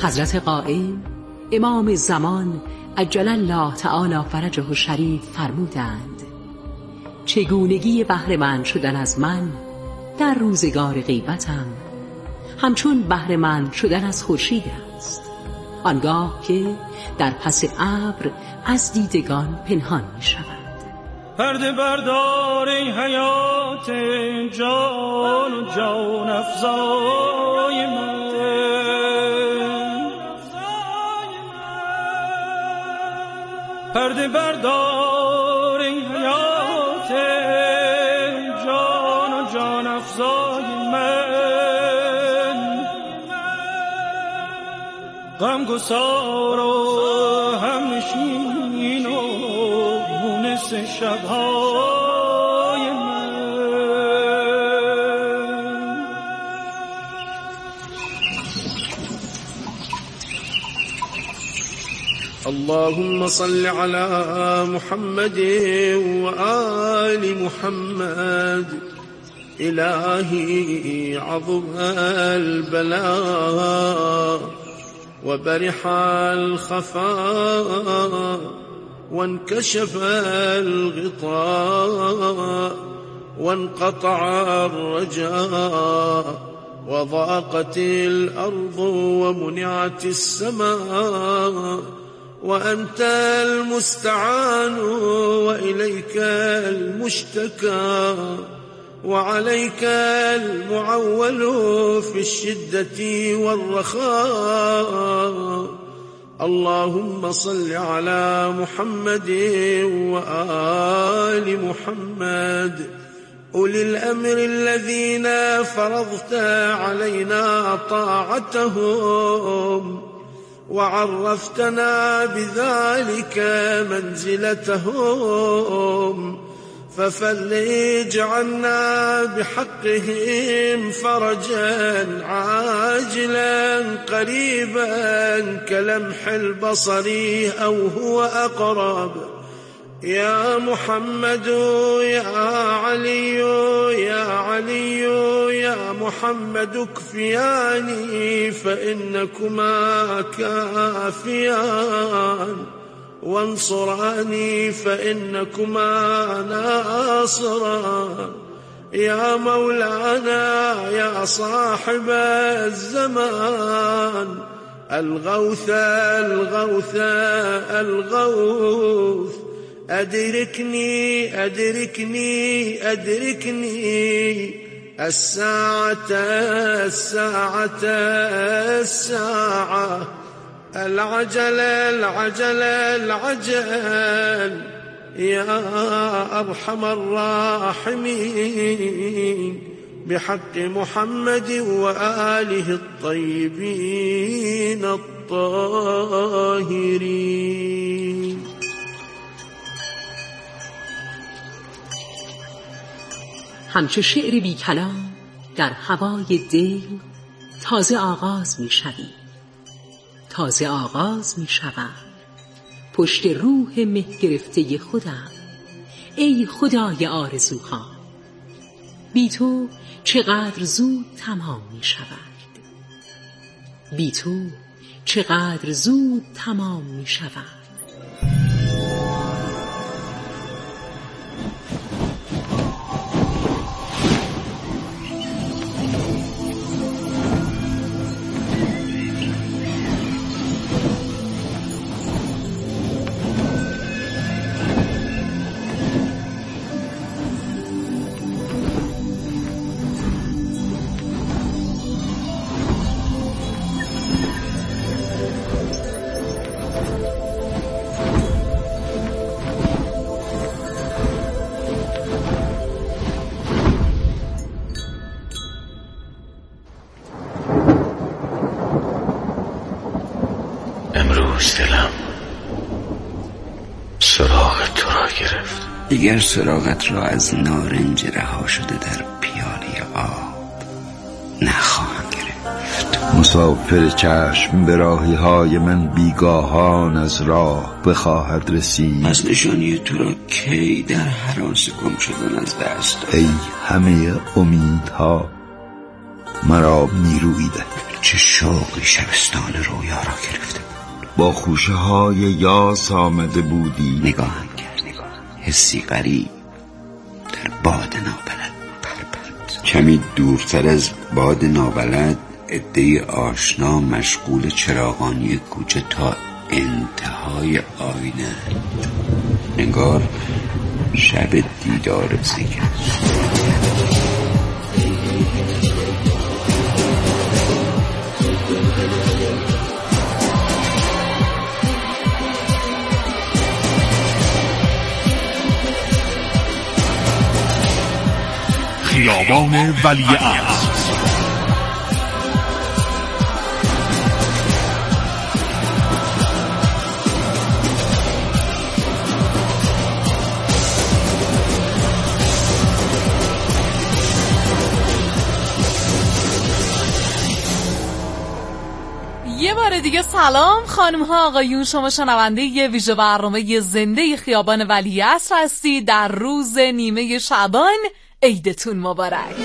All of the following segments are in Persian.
حضرت قائل امام زمان عجل الله تعالی فرجه الشریف فرمودند: چگونگی بهره مند شدن از من در روزگار غیبتم همچون بهره مند شدن از خورشید است، آنگاه که در پس ابر از دیدگان پنهان می شود. پرده بردار ای حیات جان و جان افزای من، پرده بردار ای حیات جان و جان افزای من، غم گسار و هم نشین و مونس شبهای من. اللهم صل على محمد وآل محمد. إلهي عظم البلاء وبرح الخفاء وانكشف الغطاء وانقطع الرجاء وضاقت الأرض ومنعت السماء وأنت المستعان وإليك المشتكى وعليك المعول في الشدة والرخاء. اللهم صل على محمد وآل محمد أولي الأمر الذين فرضت علينا طاعتهم وعرفتنا بذلك منزلتهم، ففرج عنا بحقهم فرجا عاجلا قريبا كلمح البصر أو هو أقرب. يا محمد يا علي يا علي يا محمد اكفياني فإنكما كافيان، وانصراني فإنكما ناصران. يا مولانا يا صاحب الزمان الغوث الغوث الغوث، أدركني أدركني أدركني الساعة الساعة الساعة، العجل العجل العجل يا أرحم الراحمين، بحق محمد وآله الطيبين الطاهرين. همچو شعر بی کلام در هوای دل تازه آغاز می شوی، تازه آغاز می شوم پشت روح مه گرفته خودم. ای خدای آرزوها، بی تو چقدر زود تمام می شود، بی تو چقدر زود تمام می شود. امروز دلم سراغ تو را گرفت. دیگر سراغت را از نارنج رها شده در پیاله آب نخواهم گرفت. مسافر چشم به راهی های من بیگاهان از راه بخواهد رسید. از نشانی تو را کی در هراس گم شدن از دست داد. ای همه امیدها مرا نیرویی ده. چه شوقی شبستان رویا را گرفته بود. با خوشه های یاس آمده بودی. نگاهم کرد، حسی غریب در باد نابلد پرپرد. کمی دورتر از باد نابلد عده‌ای آشنا مشغول چراغانی کوچه تا انتهای آینه. انگار شب دیدار ذکر. خیابان ولیعصر. یه بار دیگه سلام خانم ها آقایون، شما شنونده یه ویژه برنامه زنده خیابان ولیعصر هستید. در روز نیمه شعبان عیدتون مبارک.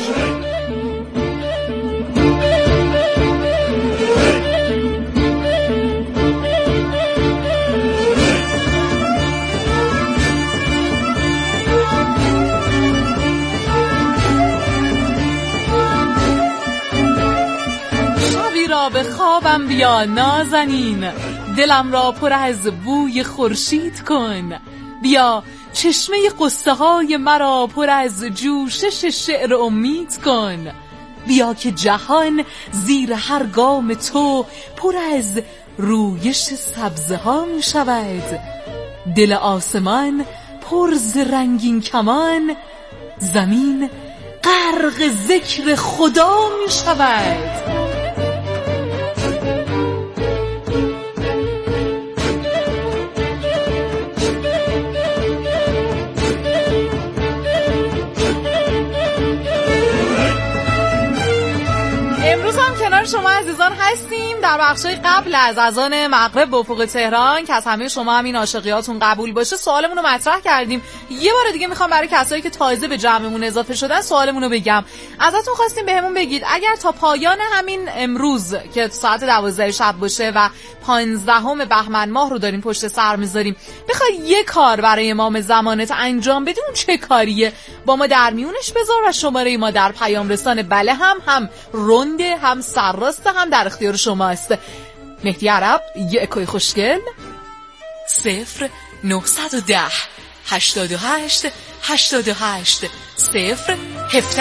شبی را به خوابم بیا نازنین، دلم را پر از بوی خورشید کن. بیا چشمه قصه های مرا پر از جوشش شعر امید کن. بیا که جهان زیر هر گام تو پر از رویش سبزه ها می شود. دل آسمان پر ز رنگین کمان، زمین غرق ذکر خدا می شود. کنار شما عزیزان هستیم در بخشای قبل از اذان مغرب به افق تهران که از همه شما همین عاشقیاتون قبول باشه. سوالمون رو مطرح کردیم. یه بار دیگه میخوام برای کسایی که تازه به جمعمون اضافه شدن سوالمون رو بگم. ازتون خواستیم بهمون بگید اگر تا پایان همین امروز که ساعت 12 شب باشه و 15 بهمن ماه رو داریم پشت سر میذاریم، بخوای یه کار برای امام زمانت انجام بدی، اون چه کاریه؟ با ما در میونش بذار و شماره ما در پیام رسان بله هم رنده، هم سرراست، هم در اختیار شما است. مهدی عرب یه اکوی خوشگل 0910 88 88 017.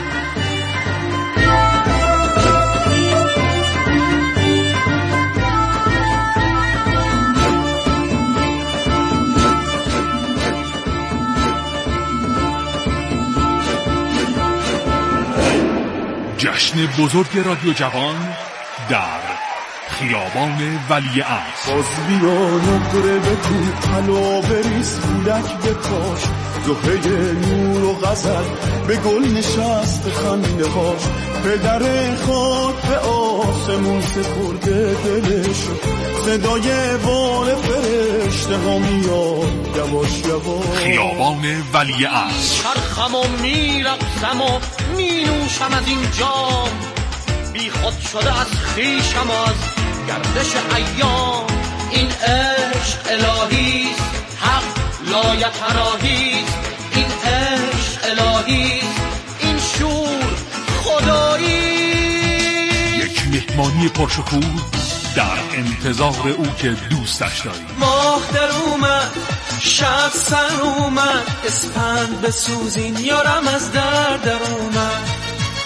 جشن بزرگ رادیو جوان در خیابان ولیعصر. باز بیا نقره بکن حلا بریز فولک بپاش، زهره نور و غزل به گل نشست خنده هاش. پدر خاک به آسمون سپرده دلشو، صدای بال فرشته ها میاد یواش یواش. خیابان ولیعصر. چرخم و میرقصم و مینوشم از این جام، بی خود شده از خویشم از گردش ایام. این عشق الهیست، حق لایتناهیست. این عشق الهیست، این شور خدایی. یک مهمانی پرشکوه در انتظار او که دوستش داری. ماه در اومد، شب سر اومد، اسپند بسوزین یارم از در اومد.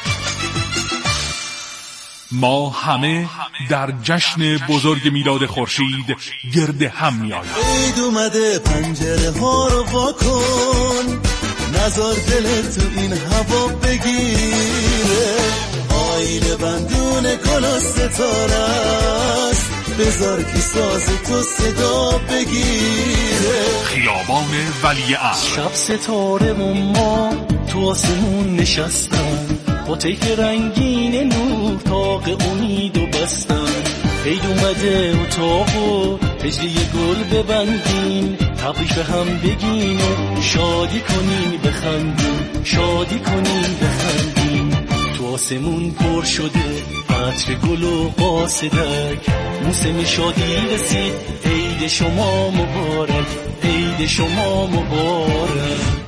ما همه در جشن بزرگ میلاد خورشید گرد هم می‌آییم. عید اومده پنجره ها رو وا کن، نذار دلت تو این هوا بگیره. آینه بندون گل و ستاره است، بذار که ساز تو صدا بگیره. خیابان ولیعصر. شب ستاره و ما تو آسمون نشستن، با طیف رنگین نور تاق امید و بستن. عید اومده اتاقو هجله گل ببندین، تبریک به هم بگین و شادی کنین بخندین، شادی کنین بخندین. تو آسمون پر شده عطر گل و قاصدک، موسم شادی رسید، عید شما مبارک، عید شما مبارک.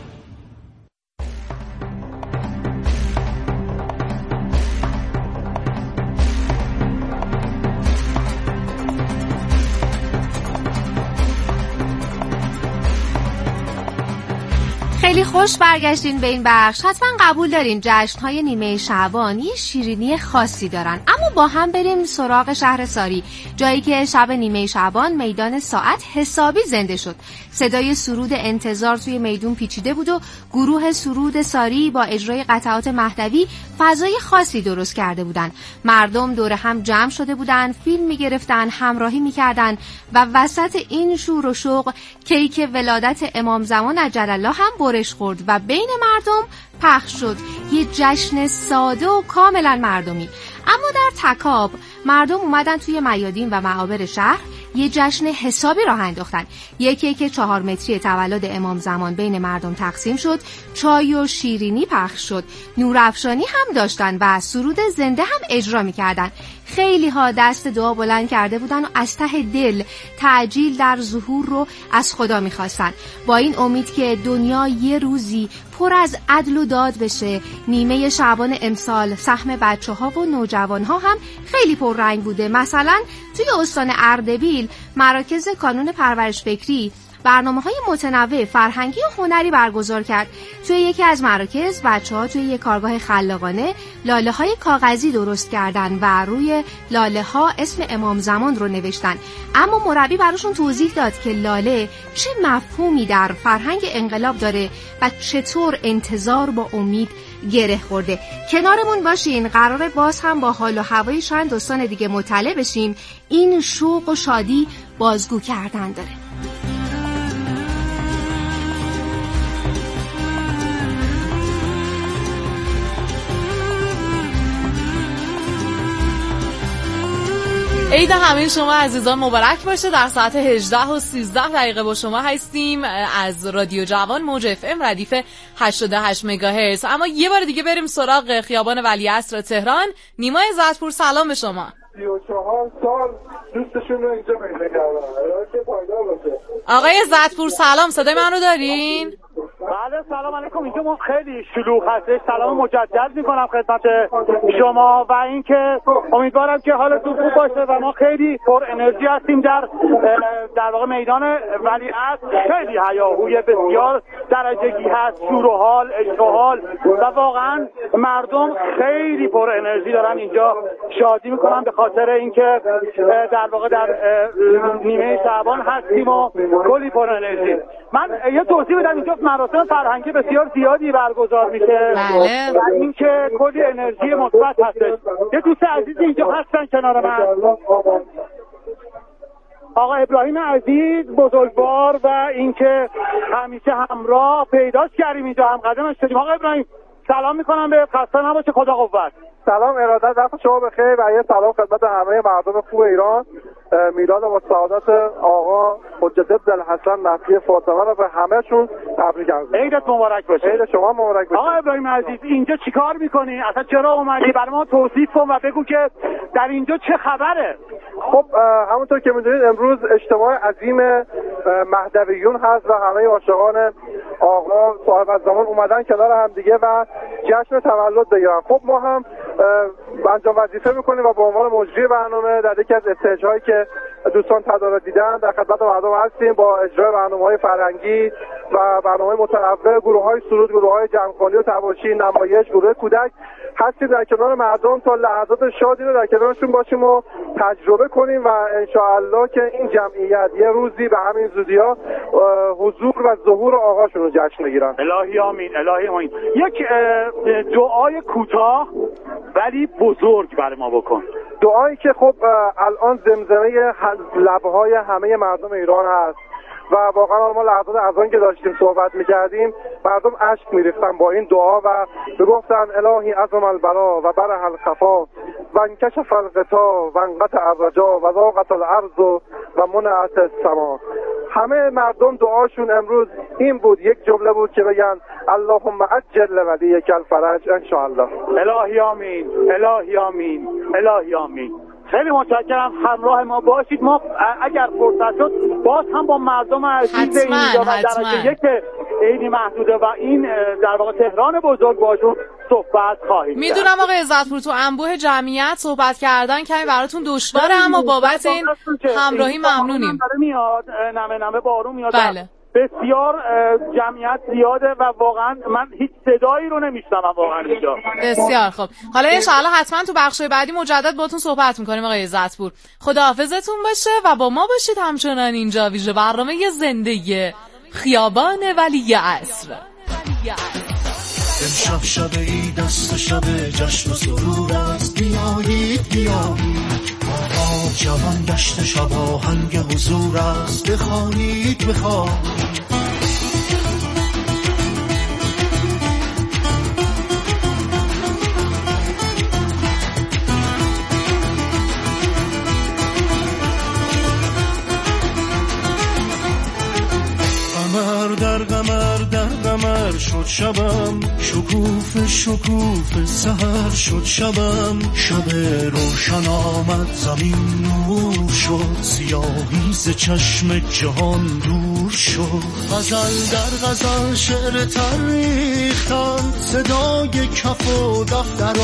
خیلی خوش برگشتین به این بخش. حتما قبول دارین جشن‌های نیمه شعبان یه شیرینی خاصی دارن. اما با هم بریم سراغ شهر ساری، جایی که شب نیمه شعبان میدان ساعت حسابی زنده شد. صدای سرود انتظار توی میدون پیچیده بود و گروه سرود ساری با اجرای قطعات مهدوی فضای خاصی درست کرده بودن. مردم دور هم جمع شده بودن، فیلم می‌گرفتن، همراهی می‌کردن و وسط این شور و شوق کیک ولادت امام زمان عجل الله هم برش خورد و بین مردم پخش شد. یه جشن ساده و کاملا مردمی. اما در تکاب مردم اومدن توی میادین و معابر شهر یه جشن حسابی راه انداختن. یکی که 4 متری تولد امام زمان بین مردم تقسیم شد، چای و شیرینی پخش شد، نورافشانی هم داشتن و سرود زنده هم اجرا می‌کردن. خیلی ها دست دعا بلند کرده بودن و از ته دل تعجیل در ظهور رو از خدا می‌خواستن، با این امید که دنیا یه روزی پر از عدل و داد بشه. نیمه شعبان امسال سهم بچه‌ها و نوجوان‌ها هم خیلی پررنگ بوده. مثلا توی استان اردبیل مراکز کانون پرورش فکری برنامه‌های متنوع فرهنگی و هنری برگزار کرد. توی یکی از مراکز بچه‌ها توی یک کارگاه خلاقانه لاله‌های کاغذی درست کردن و روی لاله‌ها اسم امام زمان رو نوشتن. اما مربی براشون توضیح داد که لاله چه مفهومی در فرهنگ انقلاب داره و چطور انتظار با امید گره خورده. کنارمون باشین، قراره باز هم با حال و هوای چند دوستان دیگه مطلع بشیم. این شوق و شادی بازگو کردن داره. عید همه شما عزیزان مبارک باشه. در ساعت 18:13 با شما هستیم از رادیو جوان موج اف ام ردیف 88 مگاهرتز. اما یه بار دیگه بریم سراغ خیابان ولیعصر تهران. نیمای زدپور سلام به شما. 34 سال دوستشون رو اینجا پیدا کردن. آقای زدپور سلام، صدای من رو دارین؟ بله سلام علیکم. اینجا ما خیلی شلوغ هستش. سلام مجدد میکنم خدمت شما و اینکه امیدوارم که حالتون خوب باشه و ما خیلی پر انرژی هستیم در واقع میدان ولیعصر. خیلی هیاهوی بسیار درجگی هست، شور و حال، عشق و حال و واقعا مردم خیلی پر انرژی دارن اینجا شادی میکنن به خاطر اینکه در واقع در نیمه شعبان هستیم و کلی پر انرژی. من یه توضیح بدم، اینجا مراسم فرهنگی بسیار زیادی برگزار میشه و اینکه کلی انرژی مثبت هستش. یه دوست عزیزی اینجا هستن کنار من، آقا ابراهیم عزیز بزرگوار و اینکه همیشه همراه پیداش کردیم اینجا، هم قدمش شدیم. آقا ابراهیم سلام میکنم به خسته نباشه، خدا قوت. سلام ارادت، وقت شما بخیر و یه سلام خدمت همه مردم خوب ایران. میلاد و سعادت آقا حجت الحسن نفی فاطمه رو به همه‌شون تبریک میگم. عیدت مبارک باشه. عید شما مبارک باشه. آقا ابراهیم عزیز اینجا چیکار میکنی؟ اصلا چرا اومدی؟ برای ما توصیف کن و بگو که در اینجا چه خبره. خب همونطور که میدونید امروز اجتماع عظیم مهدویون هست و همه عاشقان آقا صاحب الزمان اومدن کنار هم دیگه و جشن تولد بگیرن. خب ما هم انجام وظیفه میکنیم و به عنوان مجری برنامه در یکی از استیج‌هایی که دوستان تدارک دیدن در خدمت مردم هستیم با اجرای برنامه‌های فرهنگی و برنامه‌های متنوع، گروه‌های سرود، گروه‌های جمع‌خوانی و تباشی، نمایش، گروه کودک هستیم در کنار مردم تا لحظات شادی رو در کنارشون باشیم و تجربه کنیم و انشاءالله که این جمعیت یه روزی به همین زودی‌ها حضور و ظهور آقاشون رو جشن بگیرن. الهی آمین، الهی آمین. یک دعای کوتاه ولی بزرگ برای ما بکن. دعایی که خب الان زمزمه لب‌های همه مردم ایران هست و واقعا ما لحظات اذان که داشتیم صحبت می‌کردیم مردم اشک می‌ریختن با این دعا و میگفتن الهی عظم البلا و برح الخفا و انکشف الغطا و انقطع الرجا و ضاقت الارض و منعت السما. همه مردم دعاشون امروز این بود، یک جمله بود که بگن اللهم عجل ولیک الفرج ان شاء الله. الهی آمین، الهی آمین، الهی آمین. خیلی متشکرم، همراه ما باشید. ما اگر فرصت شد باز هم با مردم عزیز اینجا و درجه یک عینی محدوده و این در واقع تهران بزرگ باشون صحبت خواهیم. میدونم آقای عزتپور تو انبوه جمعیت صحبت کردن کمی براتون دشواره، اما بابت این همراهی ممنونیم. میاد نمه بارون میاد. بله. بسیار جمعیت زیاده و واقعا من هیچ صدایی رو نمیشنوم واقعا اینجا. بسیار خب، حالا انشاءالله حتما تو بخشای بعدی مجدد باهاتون صحبت میکنیم آقای عزتپور. خداحافظتون باشه و با ما باشید همچنان اینجا ویژه برنامه زندگی خیابان ولی عصر. امشب شب عید است و شب جشن و سرور است، بیایید بیایید آقا جوان گشت شب آهنگ حضور است، بخوانید بخوانید قمر شد شبم، شکوفه شکوفه سحر شد شبم، شب روشن آمد زمین نور شد، سیاهی ز چشم جهان دور شد، غزل در غزل شعر تریختن، صدای کف و دفتر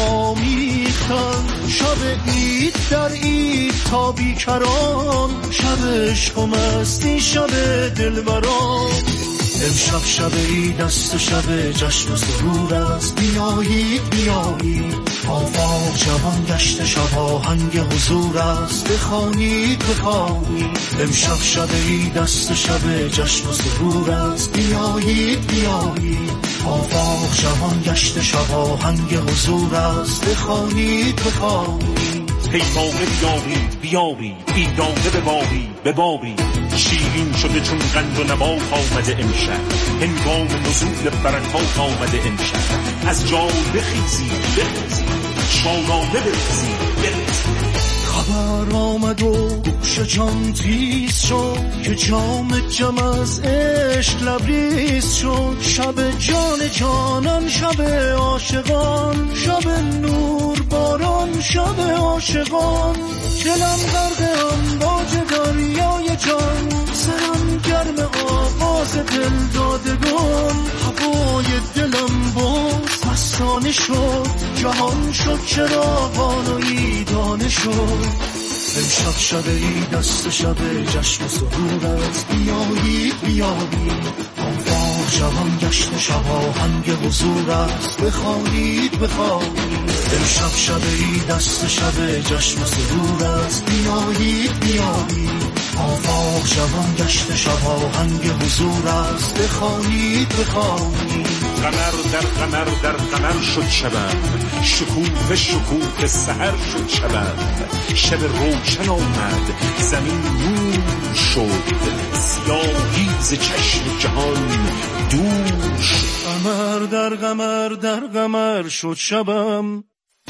آمیختن، شب عید در عید تا بیکران، شب عشق و مستی شب دلبران، امشب شب عید است و شب جشن و سرور است، بیایید بیایید آفاق جوان گشت شب آهنگ حضور است، بخوانید بخوانید امشب شب عید است و شب جشن و سرور است، بیایید بیایید آفاق جوان گشت شب آهنگ حضور است، بخوانید بخوانید پیمانه بیابید بیابید بیدانه ببابید شیرین شده چون قند و نبات آمده امشب، هنگام نزول برکات آمده امشب، از جای بخیزید شادانه بریزید. خبر آمد و گوش جان تیز شد که جام جم از عشق لبریز شد، شب جان جانان شب عاشقان، شب نور باران شب عاشقان، دلم غرق امواج دریای جان، سرم گرم آواز دل دادگان، هوای دلم باز مستانه شد، جهان شد چراغان و عیدانه شد، امشب شب عید است و شب جشن و سرور است، بیایید بیایید آفاق جوان گشت شب آهنگ حضور است، بخوانید بخوانید امشب شب عید است و شب جشن و سرور است، بیایید بیایید آفاق جوان گشت شب آهنگ حضور است، بخوانید بخوانید قمر در قمر شد شبم، شکوفه شکوفه سحر شد شبم، شب روشن آمد زمین نور شد، سیاهی ز چشم جهان دور شد، قمر در قمر شد شبم.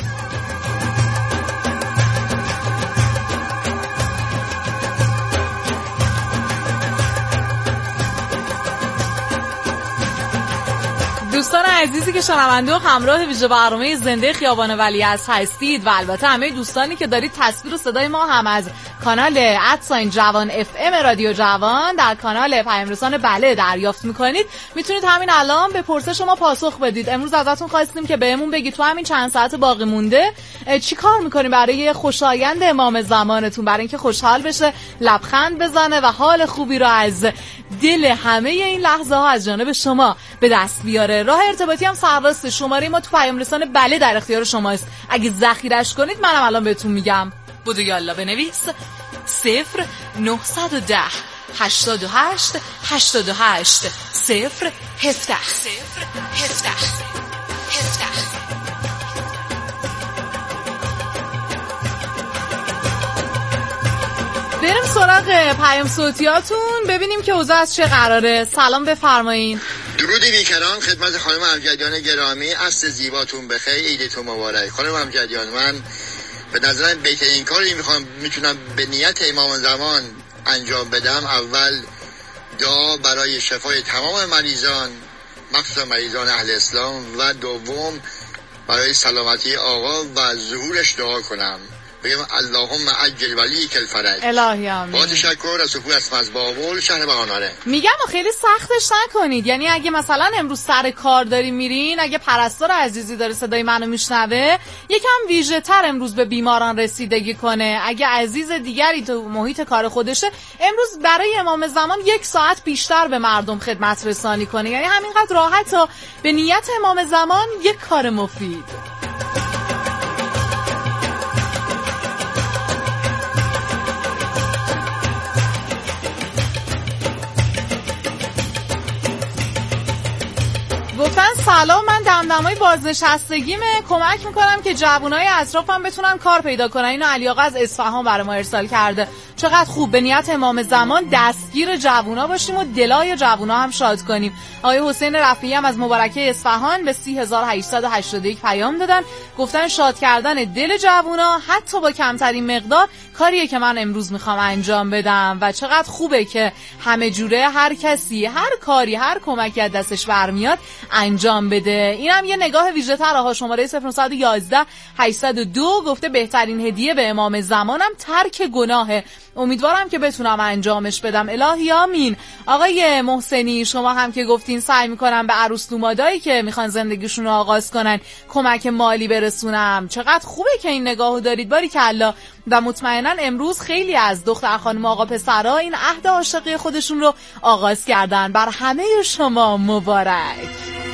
دوستان عزیزی که شنونده و همراه ویژه برنامه زنده خیابان ولیعصر هستید و البته همه دوستانی که دارید تصویر و صدای ما هم از کانال @جوان FM رادیو جوان در کانال پیام رسان بله دریافت میکنید، میتونید همین الان به پرسش ما پاسخ بدید. امروز ازتون خواستیم که بهمون بگید تو همین چند ساعت باقی مونده چی کار میکنید برای خوشایند امام زمانتون، برای اینکه خوشحال بشه، لبخند بزنه و حال خوبی رو از دل همه این لحظه ها از جانب شما به دست بیاره. راه ارتباطی هم سرراست، شماره ما تو پیام رسان بله در اختیار شماست، اگه ذخیرش کنید منم الان بهتون میگم. بودو یالا بنویس 0910 88 88 017 بریم سراغ پیام صوتیاتون ببینیم که اوضاع از چه قراره. سلام بفرمایین. درودی بیکران خدمت خانم امجدیان گرامی، عصر زیباتون بخیر، عیدتون مبارک. خانم امجدیان، من به نظرم بهترین کاری میتونم به نیت امام زمان انجام بدم، اول دعا برای شفای تمام مریضان، مخصوصا مریضان اهل اسلام، و دوم برای سلامتی آقا و ظهورش دعا کنم، بگم اللهم عجل ولیک الفرج. الهی آمین. با تشکر از سپور اسم از بابل شهر بهاناره. میگم خیلی سختش نکنید، یعنی اگه مثلا امروز سر کار داری میرین، اگه پرستار عزیزی داره صدای منو میشنوه، یکم ویژه تر امروز به بیماران رسیدگی کنه. اگه عزیز دیگری تو محیط کار خودشه، امروز برای امام زمان 1 ساعت بیشتر به مردم خدمت رسانی کنه، یعنی همینقدر راحت و به نیت امام زمان یک کار مفید. گفتن سلام، من دمدمای بازنشستگیمه، کمک میکنم که جوانای اطرافم بتونن کار پیدا کنن. اینو علی آقا از اصفهان برای ما ارسال کرده. چقدر خوب، به نیت امام زمان دستگیر جوونا باشیم و دلای جوونا هم شاد کنیم. آقای حسین رفیعی هم از مبارکه اصفهان به 30881 پیام دادن، گفتن شاد کردن دل جوونا حتی با کمترین مقدار کاریه که من امروز میخوام انجام بدم و چقدر خوبه که همه جوره هر کسی هر کاری هر کمکی از دستش برمیاد انجام بده. اینم یه نگاه ویژه تر. آقا شماره 0911 802 گفته بهترین هدیه به امام زمانم ترک گناهه، امیدوارم که بتونم انجامش بدم. الهی آمین. آقای محسنی شما هم که گفتین سعی میکنم به عروس دومادایی که میخوان زندگیشون رو آغاز کنن کمک مالی برسونم. چقدر خوبه که این نگاهو دارید، باریکلا. و مطمئنا امروز خیلی از دختر خانم آقا پسرها این عهد عاشقی خودشون رو آغاز کردن. بر همه شما مبارک.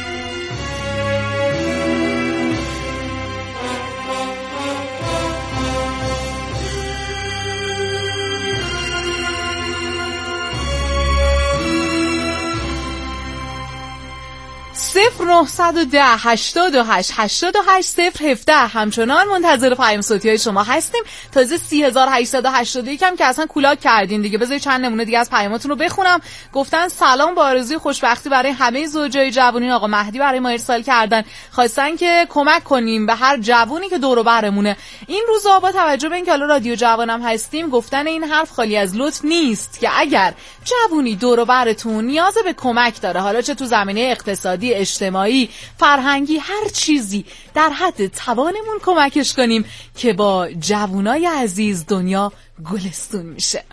صفر 910 88 88 017 همچنان منتظر پیام صوتی های شما هستیم. تازه 3881 هم که اصلا کولاک کردین دیگه. بذارید چند نمونه دیگه از پیاماتون رو بخونم. گفتن سلام، با آرزوی خوشبختی برای همه زوجای جوونین. آقا مهدی برای ما ارسال کردن، خواستن که کمک کنیم به هر جوونی که دور و برمونه این روزا. با توجه به اینکه حالا رادیو جوانم هستیم، گفتن این حرف خالی از لطف نیست که اگر جوونی دور و برتون نیاز به کمک داره، حالا چه تو زمینه اقتصادی، اجتماعی، فرهنگی، هر چیزی، در حد توانمون کمکش کنیم که با جوانای عزیز دنیا گلستون میشه.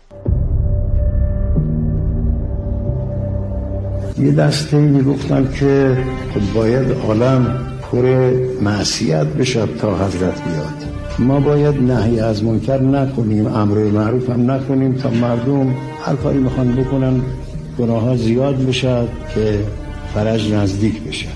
یه دسته میگفتن که باید عالم پر معصیت بشه تا حضرت بیاد. ما باید نهی از منکر نکنیم، امر معروف هم نکنیم تا مردم هر کاری میخوان بکنن گناه ها زیاد بشه که فرج نزدیک بشه.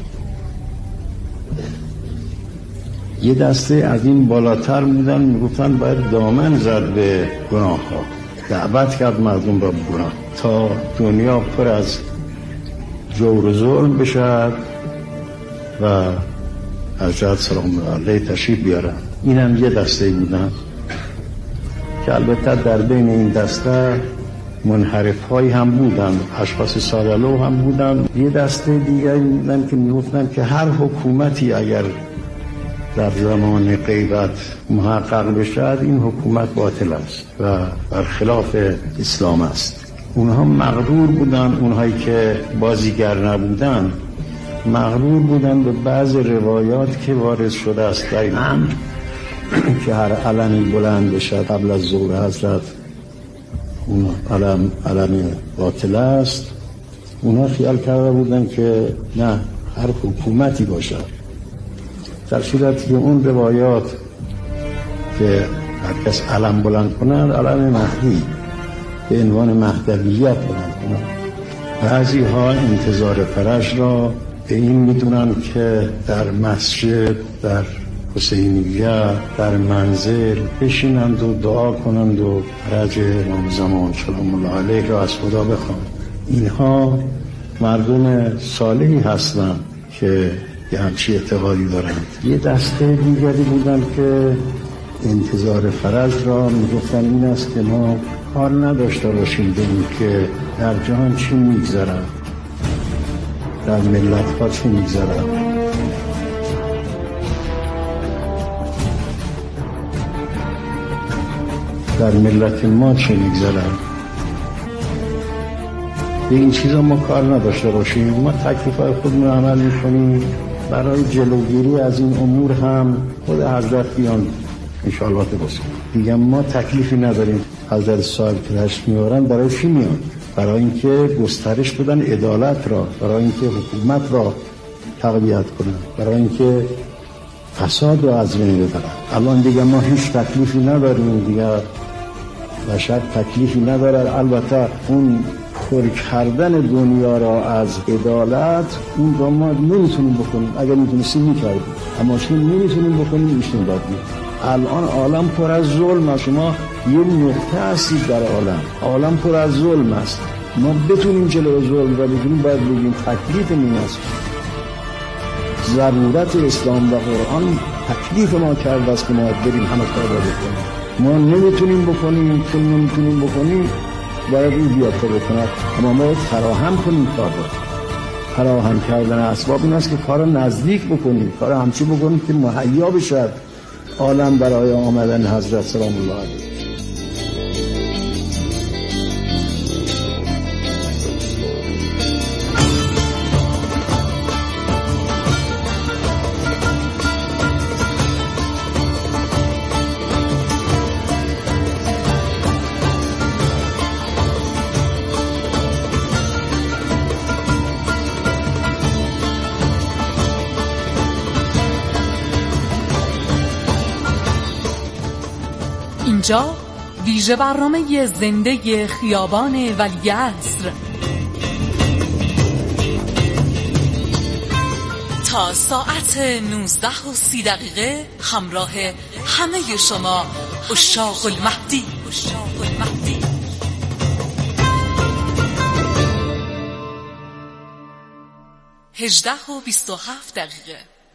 یه دسته از این بالاتر بودن میگفتن باید دامن زد به گناه ها، دعوت کرد مردم را به گناه تا دنیا پر از جور و ظلم بشه و حضرت سلام علیه تشریف بیارن. این هم یه دسته بودن که البته در بین این دسته منحرف هایی هم بودن، اشخاص ساده‌لو هم بودن. یه دسته دیگه بودن که میگفتن که هر حکومتی اگر در زمان غیبت محقق بشه این حکومت باطل است و برخلاف اسلام است. اونها مغرور بودن، اونهایی که بازیگر نبودن مغرور بودن به بعض روایات که وارد شده است در این امر که هر علمی بلند بشه قبل از ظهور حضرت اون علم باطل است. اونا خیال کرده بودن که نه، هر حکومتی باشه. در صورتی که اون روایات که هر کس علم بلند کنن علم مهدی به عنوان مهدویت بلند کنن. بعضی ها انتظار فرج را به این میدونن که در مسجد، در حسینیه، در منزل بشینند و دعا کنند و فرج امام زمان سلام الله علیه را از خدا بخوان. اینها مردم صالحی هستند که یه همچی اعتقادی دارند. یه دسته دیگری بودن که انتظار فرج را میگفتن این است که ما کار نداشته باشیم ببینیم که در جهان چی میگذره، در ملت ها چی میگذره. در ملت ما چه میگذره. به این چیزا ما کار نداشته باشیم. ما تکلیف‌های خودمون عمل می‌کنیم. برای جلوگیری از این امور هم خود حضرت بیان انشاءالله بسیم. میگم ما تکلیفی نداریم. حضرت صاحب که تشریف میارن برای چی میان؟ برای اینکه گسترش بدن عدالت را، برای اینکه حکومت را تقویت کنن، برای اینکه فساد را از بین ببرن. الان دیگه ما هیچ تکلیفی نداریم دیگه. بشر تکلیفی نداره. البته اون پر کردن دنیا را از عدالت اون را ما نمیتونیم بکنیم. اگر میتونستیم میکردیم، اما چون نمیتونیم بکنیم میشیم بدیم. الان عالم پر از ظلم است. شما یه نقطه هستید در عالم پر از ظلم است. ما بتونیم جلوی ظلم را بگیریم، باید بگیم تکلیف این است. ضرورت اسلام و قرآن تکلیف ما کرده است که ما بریم همه کار را بکنیم. ما نمیتونیم بکنیم، چون نمیتونیم بکنیم باید این بیاد تا بکند. اما ما فراهم کنیم کار را. فراهم کردن اسباب این است که کار را نزدیک بکنیم، کار را همچی بکنیم که مهیا بشد عالم برای آمدن حضرت سلام الله علیه. اینجا ویژه برنامه زنده خیابان ولیعصر تا ساعت 19:30 همراه همه شما عشاق المهدی. 18:27.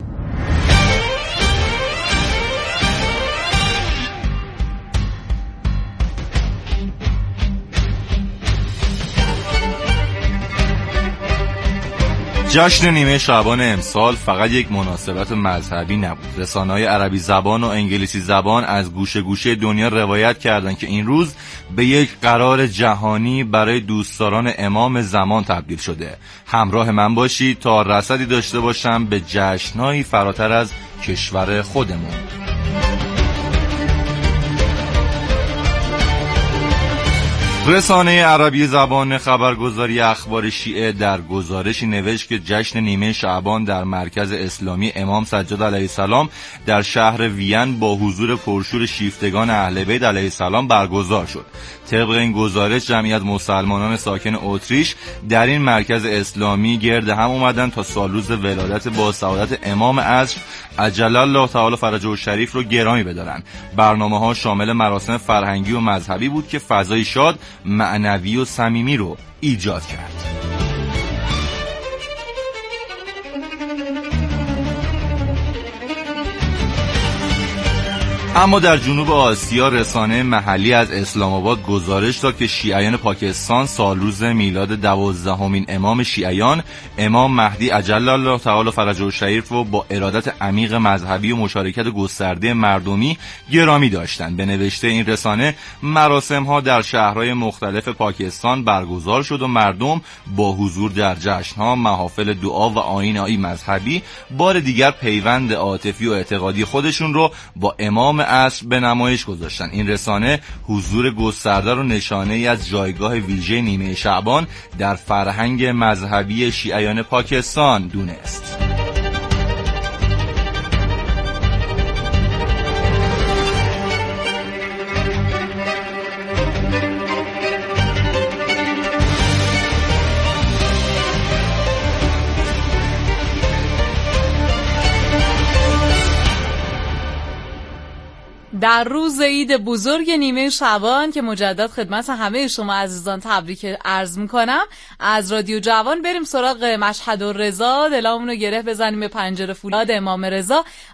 جشن نیمه شعبان امسال فقط یک مناسبت مذهبی نبود. رسانه‌های عربی زبان و انگلیسی زبان از گوشه گوشه دنیا روایت کردند که این روز به یک قرار جهانی برای دوستداران امام زمان تبدیل شده. همراه من باشید تا رصدی داشته باشم به جشن‌هایی فراتر از کشور خودمون. رسانه عربی زبان خبرگزاری اخبار شیعه در گزارشی نوشت که جشن نیمه شعبان در مرکز اسلامی امام سجاد علیه السلام در شهر وین با حضور پرشور شیفتگان اهل بیت علیه السلام برگزار شد. طبق این گزارش جمعیت مسلمانان ساکن اتریش در این مرکز اسلامی گرد هم اومدن تا سالروز ولادت با سعادت امام عصر عجل الله تعالی فرجه الشریف رو گرامی بدارن. برنامه‌ها شامل مراسم فرهنگی و مذهبی بود که فضای شاد، معنوی و صمیمی رو ایجاد کرد. اما در جنوب آسیا رسانه محلی از اسلام آباد گزارش داد که شیعیان پاکستان سالروز میلاد 12مین امام شیعیان امام مهدی عجل الله تعالی فرجه الشریف رو با ارادت عمیق مذهبی و مشارکت گسترده مردمی گرامی داشتند. به نوشته این رسانه مراسم ها در شهرهای مختلف پاکستان برگزار شد و مردم با حضور در جشن ها، محافل دعا و آیین‌های مذهبی بار دیگر پیوند عاطفی و اعتقادی خودشون رو با امام عصر به نمایش گذاشتن. این رسانه حضور گسترده رو نشانه ای از جایگاه ویژه نیمه شعبان در فرهنگ مذهبی شیعیان پاکستان دونست. در روز عید بزرگ نیمه شعبان که مجدد خدمت همه شما عزیزان تبریک عرض میکنم، از رادیو جوان بریم سراغ مشهد الرضا، دلامونو گره بزنیم به پنجره فولاد امام رضا